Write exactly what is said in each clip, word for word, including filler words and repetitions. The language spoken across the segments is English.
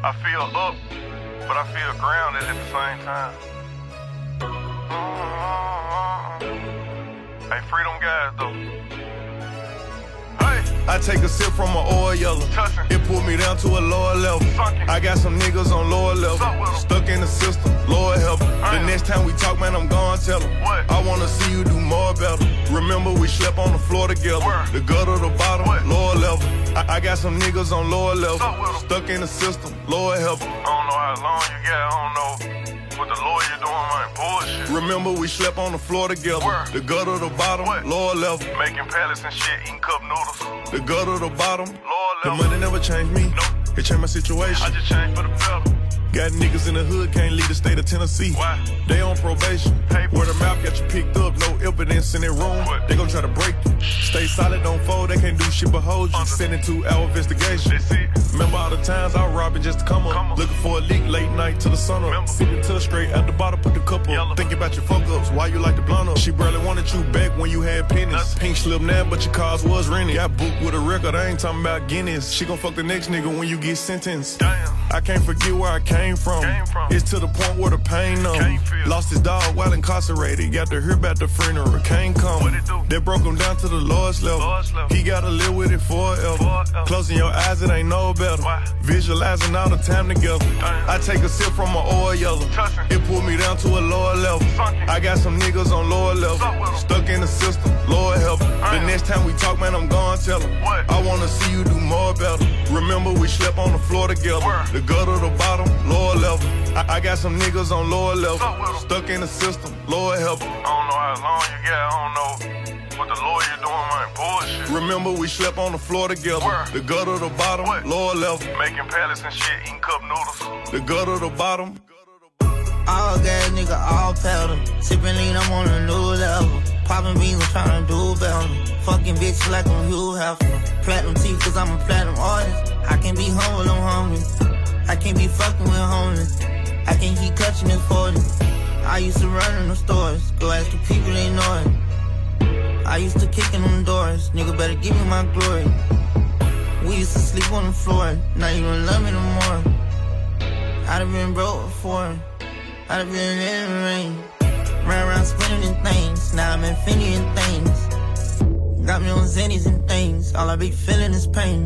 I feel up, but I feel grounded at the same time. Mm-hmm. Hey, freedom guys, though. I take a sip from an oil yellow. It pulled me down to a lower level. I got some niggas on lower level. Stuck in the system, Lord help me. The next time we talk, man, I'm gon' tell them. I wanna see you do more better. Remember we slept on the floor together. The gutter, the bottom, lower level. I, I got some niggas on lower level. Stuck in the system, Lord help me. I don't know how long you got, I don't know what the lawyer doing, man, bullshit. Remember we slept on the floor together. Word. The gutter, the bottom, What? lower level. Making pallets and shit, eating cup noodles. The gutter, the bottom, Lower the level. money never changed me. Nope. It changed my situation. I just changed for the better. Got niggas in the hood, can't leave the state of Tennessee. Why? They on probation. Hey, Where the mouth got you picked up, no evidence in that room. What? They gon' try to break you. Stay solid, don't fold, they can't do shit but hold you. Send it to our investigation. That's it. Remember all the times I was robbing just to come up. Come up. Looking for a leak late night till the sun up. Remember. Sipping till straight at the bottom, put the cup up. Yellow. Thinking about your fuck ups, why you like the blunt up. She barely wanted you back when you had pennies. Nothing. Pink slip now, but your cars was rented. Got booked with a record, I ain't talking about Guinness. She gon' fuck the next nigga when you get sentenced. Damn. I can't forget where I came from. Came from. It's to the point where the pain numb. Can't feel. Lost his dog while incarcerated. Got to hear about the funeral. Can't come. What it do? They broke him down to the lowest level. Lowest level. He gotta live with it forever. Forever. Closing your eyes, it ain't no better. Why? Visualizing all the time together. Damn. I take a sip from an oil yellow. Touching. It pulled me down to a lower level. Funky. I got some niggas on lower level. Suck with 'em. Stuck in the system, Lord help me. The Damn. next time we talk, man, I'm gon' tell them. What? I wanna see you do more better. Remember we slept on the floor together. Word. The gutter, the bottom, lower level. I, I got some niggas on lower level. Suck with 'em. Stuck in the system, Lord help me. I don't know how long you got, I don't know what the lawyer doing, man, bullshit. Remember we slept on the floor together. Word. The gutter, the bottom, What? lower level. Making pallets and shit, eating cup noodles. The gutter, the bottom. All gas, nigga, all powder. Sippin' lean, I'm on a new level. Poppin' beans, I'm tryna do better. Fucking bitches like I'm Hugh Hefner. Platinum teeth, cause I'm a platinum artist. I can't be humble, I'm hungry. I can't be fucking with homeless. I can't keep clutching this forty. I used to run in the stores. Go ask the people, they know it. I used to kick in them doors. Nigga, better give me my glory. We used to sleep on the floor. Now you don't love me no more. I'd have been broke before. I'd have been in the rain. Ran around spinning in things. Now I'm infinity in things. Got me on zennies and things. All I be feeling is pain.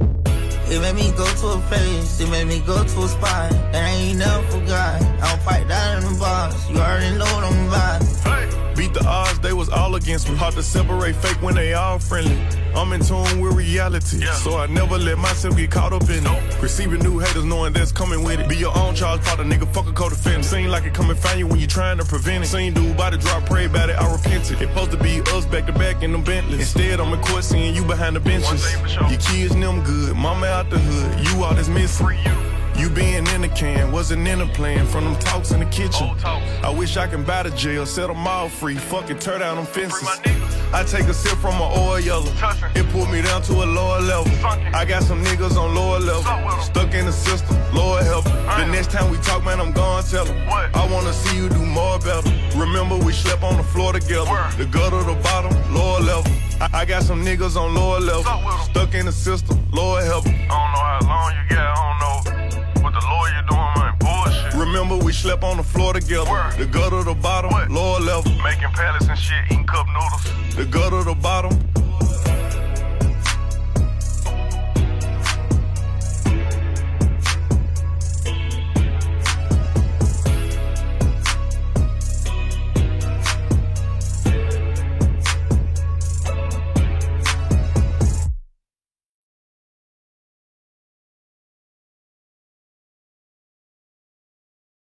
It made me go to a place. It made me go to a spot that I ain't never forgot. I don't fight down in the bars. You already know what I'm about. Beat the odds, they was all against me. Hard to separate fake when they all friendly. I'm in tune with reality, Yeah. so I never let myself get caught up in Nope. it. Receiving new haters knowing that's coming with it. Be your own charge partner, nigga, fuck a co-defendant. Seem like it come and find you when you trying to prevent it. Seen dude body drop, pray about it, I repent it. It supposed to be us back to back in them Bentleys. Instead, I'm in court seeing you behind the benches. One thing for sure. Your kids and them good, mama out the hood, you all that's missing. Free you. You being in the can, wasn't in the plan. From them talks in the kitchen. Old talks. I wish I can buy the jail, set them all free. Fuck it, tear down them fences. Free my niggas. I take a sip from an oil yellow. Touching. It pulled me down to a lower level. Funky. I got some niggas on lower level. Suck with 'em. Stuck in the system, Lord help me. The Damn. next time we talk, man, I'm gon' tell them. What? I wanna see you do more better. Remember we slept on the floor together. Word. The gutter, the bottom, lower level. I, I got some niggas on lower level. Suck with 'em. Stuck in the system, Lord help me. I don't know how long you got, I don't know what the lawyer doing, man, bullshit. Remember we slept on the floor together. Word. The gutter, the bottom, What? lower level. Making pallets and shit, eating cup noodles. The gutter, the bottom,